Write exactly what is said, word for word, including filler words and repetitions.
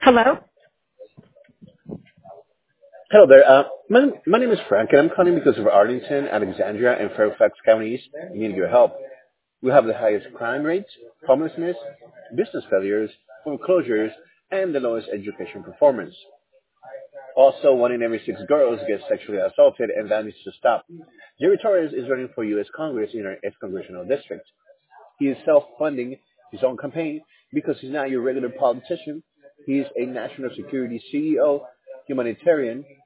Hello? Hello there. Uh, my, my name is Frank, and I'm calling because of Arlington, Alexandria, and Fairfax counties need your help. We have the highest crime rates, homelessness, business failures, foreclosures, and the lowest education performance. Also, one in every six girls gets sexually assaulted, and that needs to stop. Jerry Torres is running for U S. Congress in our eighth congressional district. He is self-funding his own campaign because he's not your regular politician. He is a national security C E O, humanitarian,